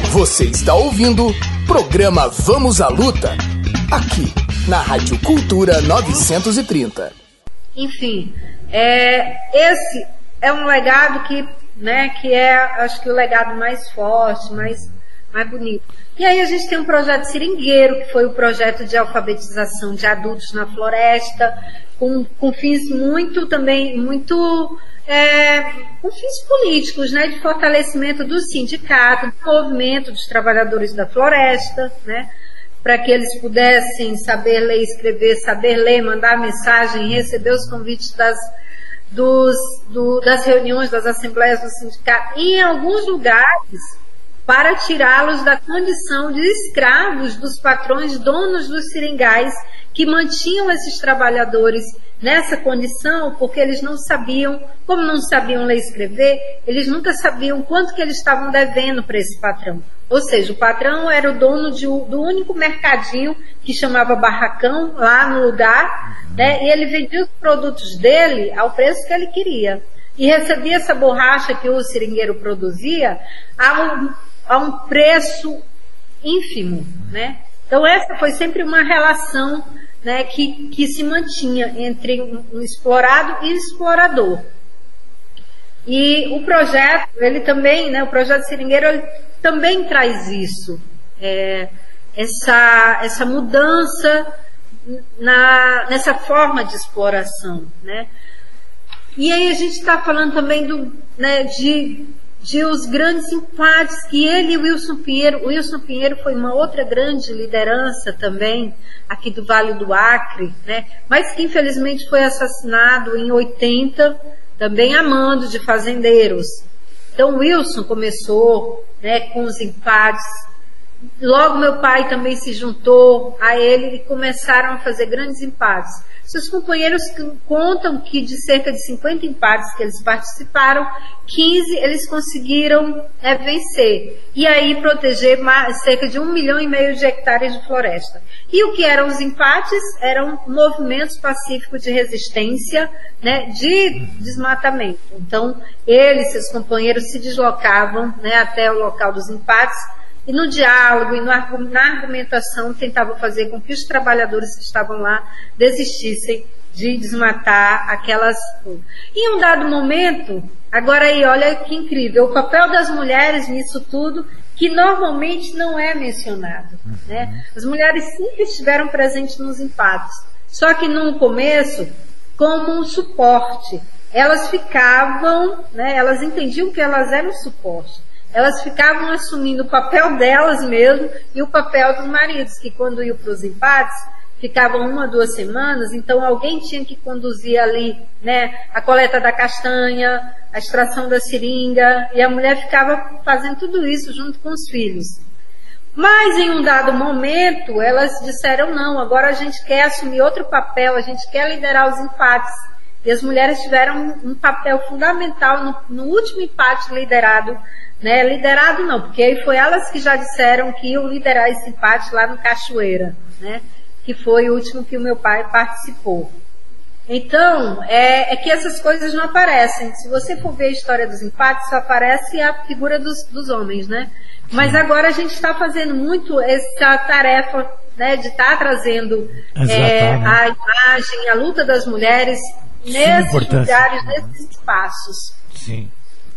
Você está ouvindo programa Vamos à Luta, aqui na Rádio Cultura 930. Enfim, esse é um legado que é, acho que o legado mais forte, mais bonito. E aí a gente tem um projeto Seringueiro, que foi o projeto de alfabetização de adultos na floresta, com fins com fins políticos, né, de fortalecimento do sindicato, do movimento dos trabalhadores da floresta, né, para que eles pudessem saber ler, escrever, saber ler, mandar mensagem, receber os convites das reuniões, das assembleias do sindicato, e em alguns lugares, para tirá-los da condição de escravos dos patrões donos dos seringais, que mantinham esses trabalhadores nessa condição, porque eles não sabiam, como não sabiam ler e escrever, eles nunca sabiam quanto que eles estavam devendo para esse patrão. Ou seja, o patrão era o dono do único mercadinho que chamava barracão lá no lugar, né, e ele vendia os produtos dele ao preço que ele queria. E recebia essa borracha que o seringueiro produzia a um preço ínfimo, né? Então essa foi sempre uma relação, né, que se mantinha entre um explorado e explorador. E o projeto, ele também, né, o projeto Seringueiro, ele também traz isso, essa mudança nessa forma de exploração, né? E aí a gente está falando também de os grandes empates que ele e o Wilson Pinheiro foi uma outra grande liderança também aqui do Vale do Acre, né? Mas que infelizmente foi assassinado em 80, também a mando de fazendeiros. Então Wilson começou, né, com os empates. Logo meu pai também se juntou a ele e começaram a fazer grandes empates. Seus companheiros contam que de cerca de 50 empates que eles participaram, 15 eles conseguiram vencer. E aí proteger cerca de 1,5 milhão de hectares de floresta. E o que eram os empates? Eram movimentos pacíficos de resistência, né, de desmatamento. Então, eles e seus companheiros se deslocavam, né, até o local dos empates, e no diálogo e na argumentação tentavam fazer com que os trabalhadores que estavam lá desistissem de desmatar aquelas... Em um dado momento, agora aí, olha que incrível, o papel das mulheres nisso tudo, que normalmente não é mencionado, né? As mulheres sempre estiveram presentes nos empates, só que no começo, como um suporte. Elas ficavam, né, elas entendiam que elas eram suporte. Elas ficavam assumindo o papel delas mesmo e o papel dos maridos, que quando iam para os empates, ficavam 1 a 2 semanas, então alguém tinha que conduzir ali, né, a coleta da castanha, a extração da seringa, e a mulher ficava fazendo tudo isso junto com os filhos. Mas em um dado momento, elas disseram não, agora a gente quer assumir outro papel, a gente quer liderar os empates. E as mulheres tiveram um papel fundamental no último empate liderado, né? Liderado não, porque aí foi elas que já disseram que iam liderar esse empate lá no Cachoeira, né? Que foi o último que o meu pai participou. Então, é que essas coisas não aparecem. Se você for ver a história dos empates, só aparece a figura dos homens, né? Mas agora a gente está fazendo muito essa tarefa, né, de estar trazendo a imagem, a luta das mulheres nesses lugares, nesses espaços. Sim.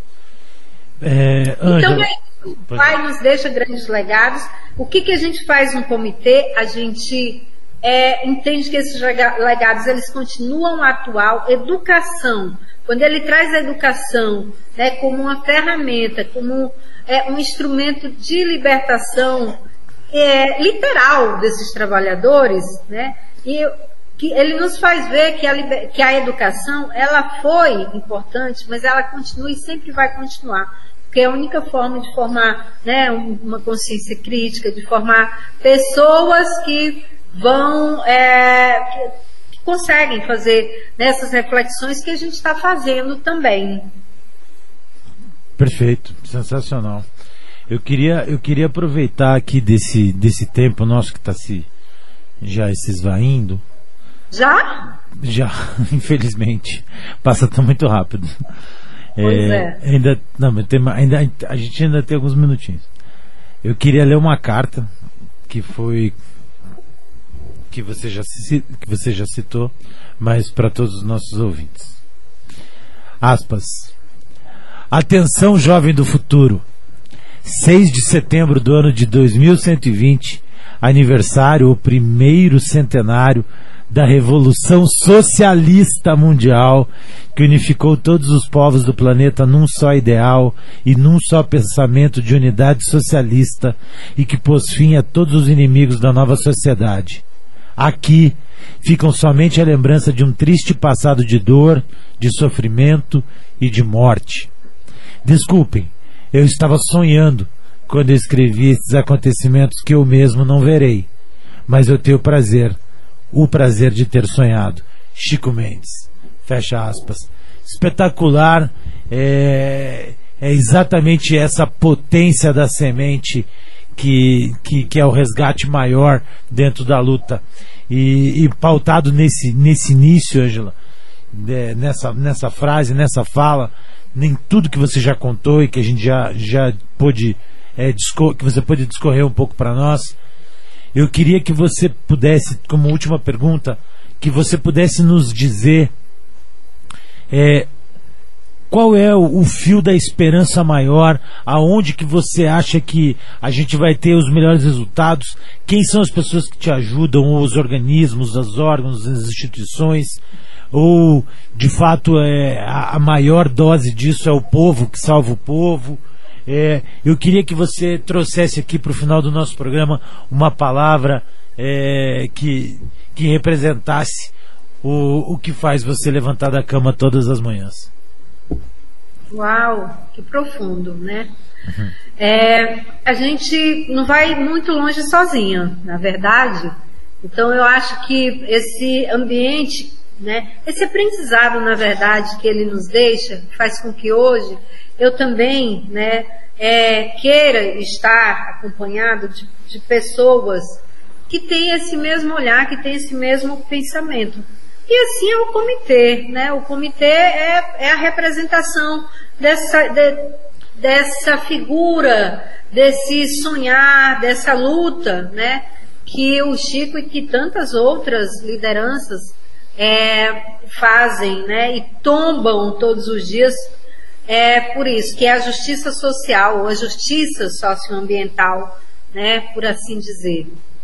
Então, o pai nos deixa grandes legados. O que a gente faz no comitê? A gente entende que esses legados, eles continuam atual. Educação, quando ele traz a educação, né, como uma ferramenta, como um instrumento de libertação literal desses trabalhadores, né, e que ele nos faz ver que a educação, ela foi importante, mas ela continua e sempre vai continuar. Porque é a única forma de formar, né, uma consciência crítica, de formar pessoas que vão, que conseguem fazer nessas reflexões que a gente está fazendo também. Perfeito, sensacional. Eu queria aproveitar aqui desse tempo nosso que está já se esvaindo. Já, infelizmente. Passa tão muito rápido. Pois a gente ainda tem alguns minutinhos. Eu queria ler uma carta que você já citou, mas para todos os nossos ouvintes. Aspas. Atenção, jovem do futuro. 6 de setembro do ano de 2120, aniversário, o primeiro centenário da Revolução Socialista Mundial, que unificou todos os povos do planeta num só ideal e num só pensamento de unidade socialista e que pôs fim a todos os inimigos da nova sociedade. Aqui ficam somente a lembrança de um triste passado de dor, de sofrimento e de morte. Desculpem, eu estava sonhando quando eu escrevi esses acontecimentos que eu mesmo não verei, mas eu tenho o prazer de ter sonhado. Chico Mendes. Fecha aspas. Espetacular. É exatamente essa potência da semente que é o resgate maior dentro da luta. E pautado nesse início, Ângela, nessa frase, nessa fala, em tudo que você já contou e que a gente já pôde que você pôde discorrer um pouco para nós. Eu queria que você pudesse, como última pergunta, que você pudesse nos dizer qual é o fio da esperança maior, aonde que você acha que a gente vai ter os melhores resultados, quem são as pessoas que te ajudam, os organismos, os órgãos, as instituições, ou de fato a maior dose disso é o povo que salva o povo. Eu queria que você trouxesse aqui para o final do nosso programa uma palavra que representasse o que faz você levantar da cama todas as manhãs. Uau, que profundo, né? Uhum. A gente não vai muito longe sozinha, na verdade. Então eu acho que esse ambiente, né, esse aprendizado, na verdade, que ele nos deixa, faz com que hoje eu também, né, queira estar acompanhado de pessoas que têm esse mesmo olhar, que têm esse mesmo pensamento. E assim é o comitê, né? O comitê é a representação dessa figura, desse sonhar, dessa luta, né? Que o Chico e que tantas outras lideranças fazem, né? E tombam todos os dias. Por isso, que é a justiça social, ou a justiça socioambiental, né? Por assim dizer.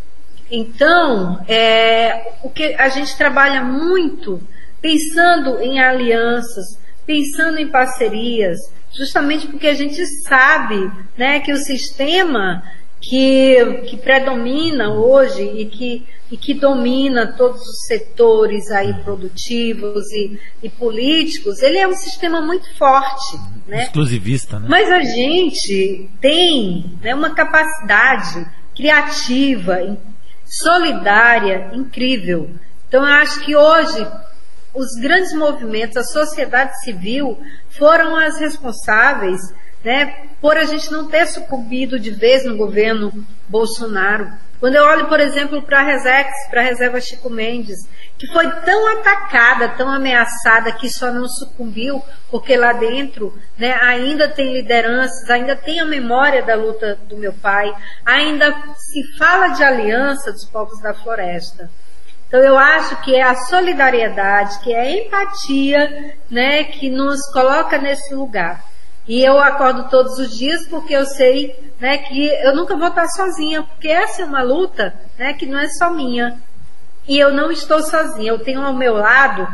Então, o que a gente trabalha muito pensando em alianças, pensando em parcerias, justamente porque a gente sabe, né, que o sistema que predomina hoje e que domina todos os setores aí produtivos e políticos, ele é um sistema muito forte, né? Exclusivista, né? Mas a gente tem, né, uma capacidade criativa, solidária, incrível. Então eu acho que hoje os grandes movimentos, a sociedade civil foram as responsáveis, né, por a gente não ter sucumbido de vez no governo Bolsonaro. Quando eu olho, por exemplo, para a Resex, para a Reserva Chico Mendes, que foi tão atacada, tão ameaçada, que só não sucumbiu, porque lá dentro, né, ainda tem lideranças, ainda tem a memória da luta do meu pai, ainda se fala de aliança dos povos da floresta. Então eu acho que é a solidariedade, que é a empatia, né, que nos coloca nesse lugar. E eu acordo todos os dias porque eu sei, né, que eu nunca vou estar sozinha, porque essa é uma luta, né, que não é só minha. E eu não estou sozinha, eu tenho ao meu lado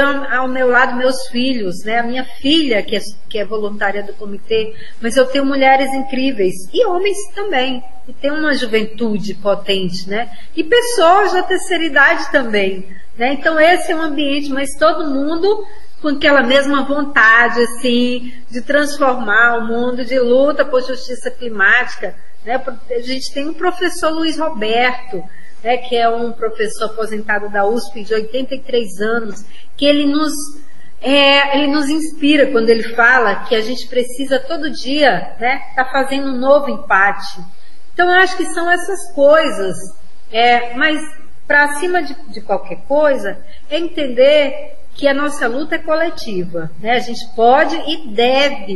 meus filhos, né, a minha filha, que é voluntária do comitê, mas eu tenho mulheres incríveis, e homens também, e tem uma juventude potente, né, e pessoas da terceira idade também, né, então esse é um ambiente, mas todo mundo com aquela mesma vontade, assim, de transformar o mundo, de luta por justiça climática, né, a gente tem um professor Luiz Roberto, né, que é um professor aposentado da USP de 83 anos, que ele nos inspira quando ele fala que a gente precisa todo dia, né, tá fazendo um novo empate. Então eu acho que são essas coisas, mas para acima de qualquer coisa, é entender que a nossa luta é coletiva, né? A gente pode e deve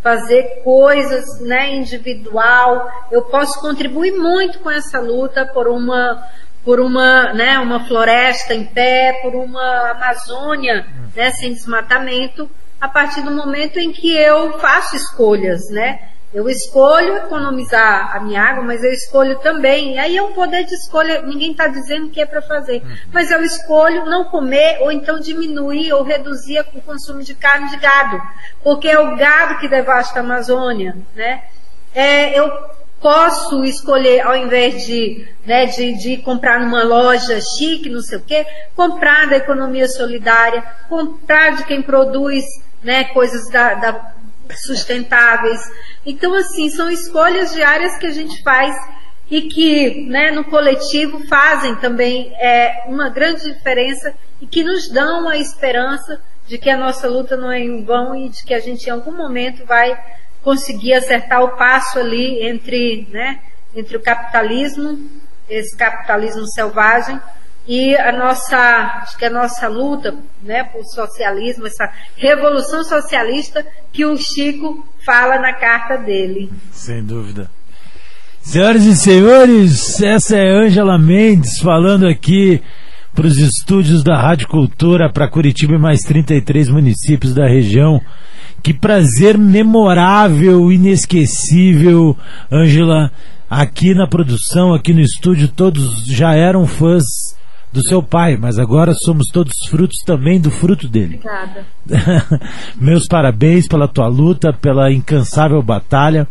fazer coisas, né, individual. Eu posso contribuir muito com essa luta por uma, né, uma floresta em pé, por uma Amazônia, né, sem desmatamento, a partir do momento em que eu faço escolhas, né? Eu escolho economizar a minha água, mas eu escolho também, e aí é um poder de escolha, ninguém está dizendo o que é para fazer, mas eu escolho não comer, ou então diminuir ou reduzir o consumo de carne de gado, porque é o gado que devasta a Amazônia, né? Eu posso escolher, ao invés de comprar numa loja chique, não sei o quê, comprar da economia solidária, comprar de quem produz, né, coisas sustentáveis. Então, assim, são escolhas diárias que a gente faz e que, né, no coletivo fazem também uma grande diferença e que nos dão a esperança de que a nossa luta não é em vão e de que a gente em algum momento vai conseguir acertar o passo ali entre o capitalismo, esse capitalismo selvagem, e acho que a nossa luta, né, por socialismo, essa revolução socialista que o Chico fala na carta dele. Sem dúvida. Senhoras e senhores, essa é Ângela Mendes falando aqui para os estúdios da Rádio Cultura, para Curitiba e mais 33 municípios da região. Que prazer memorável, inesquecível, Ângela, aqui na produção, aqui no estúdio, todos já eram fãs do seu pai, mas agora somos todos frutos também do fruto dele. Obrigada. Meus parabéns pela tua luta, pela incansável batalha.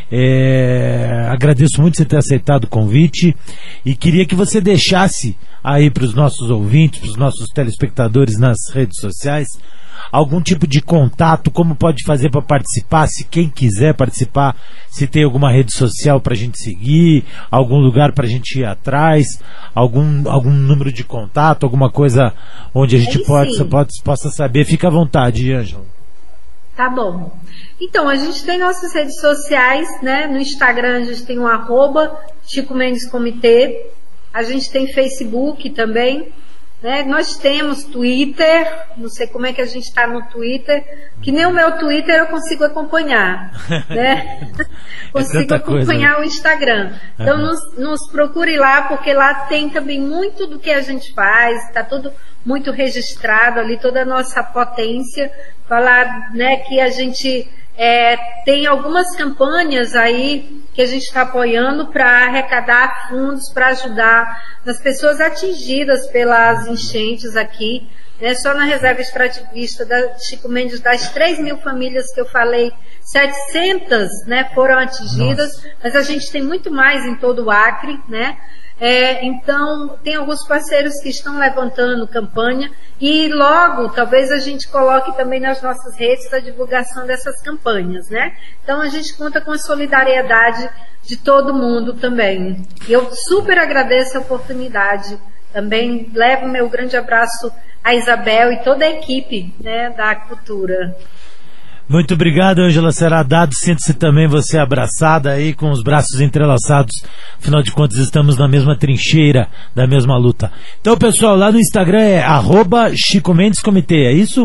Agradeço muito você ter aceitado o convite e queria que você deixasse aí para os nossos ouvintes, para os nossos telespectadores nas redes sociais, algum tipo de contato, como pode fazer para participar, se quem quiser participar, se tem alguma rede social para a gente seguir, algum lugar para a gente ir atrás, algum número de contato, alguma coisa onde a gente possa saber. Fica à vontade, Ângela. Tá bom. Então, a gente tem nossas redes sociais, né? No Instagram a gente tem o @Chico Mendes Comitê, a gente tem Facebook também, né? Nós temos Twitter, não sei como é que a gente está no Twitter, que nem o meu Twitter eu consigo acompanhar, né? Consigo acompanhar o Instagram. Então nos procure lá, porque lá tem também muito do que a gente faz, está tudo muito registrado ali, toda a nossa potência. Falar, né, que a gente tem algumas campanhas aí que a gente está apoiando para arrecadar fundos para ajudar as pessoas atingidas pelas enchentes aqui, né? Só na reserva extrativista da Chico Mendes, das 3.000 famílias que eu falei, 700, né, foram atingidas. Nossa. Mas a gente tem muito mais em todo o Acre, né? Então, tem alguns parceiros que estão levantando campanha e logo, talvez a gente coloque também nas nossas redes a divulgação dessas campanhas, né? Então, a gente conta com a solidariedade de todo mundo também. E eu super agradeço a oportunidade. Também levo meu grande abraço a Isabel e toda a equipe, né, da Cultura. Muito obrigado, Ângela. Será dado. Sinta-se também você abraçada aí, com os braços entrelaçados. Afinal de contas, estamos na mesma trincheira da mesma luta. Então, pessoal, lá no Instagram é @Chico Mendes Comitê, é isso?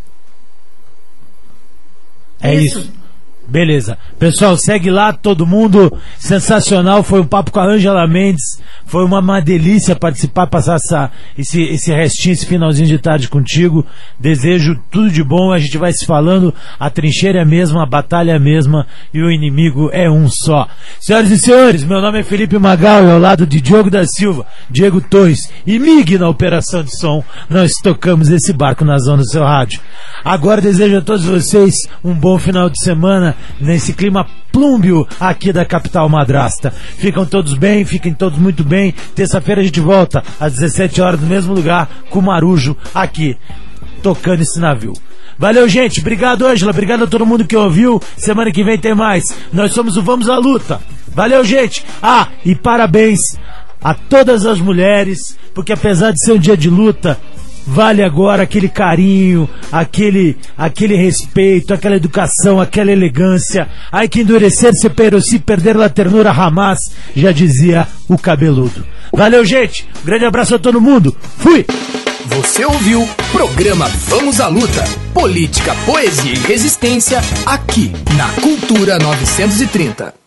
É isso. Beleza. Pessoal, segue lá, todo mundo. Sensacional. Foi um papo com a Ângela Mendes. Foi uma delícia participar, passar esse restinho, esse finalzinho de tarde contigo. Desejo tudo de bom. A gente vai se falando. A trincheira é a mesma, a batalha é a mesma e o inimigo é um só. Senhoras e senhores, meu nome é Felipe Magal e ao lado de Diogo da Silva, Diego Torres e Mig na operação de som, nós tocamos esse barco na zona do seu rádio. Agora desejo a todos vocês um bom final de semana nesse clima plúmbio aqui da capital madrasta. Ficam todos bem, fiquem todos muito bem. Terça-feira a gente volta às 17 horas no mesmo lugar com o Marujo aqui, tocando esse navio. Valeu, gente. Obrigado, Ângela. Obrigado a todo mundo que ouviu. Semana que vem tem mais. Nós somos o Vamos à Luta. Valeu, gente. E parabéns a todas as mulheres, porque apesar de ser um dia de luta, vale agora aquele carinho, aquele respeito, aquela educação, aquela elegância. Ai que endurecer se pero si perder la ternura jamás, já dizia o cabeludo. Valeu, gente. Um grande abraço a todo mundo. Fui! Você ouviu programa Vamos à Luta. Política, poesia e resistência aqui na Cultura 930.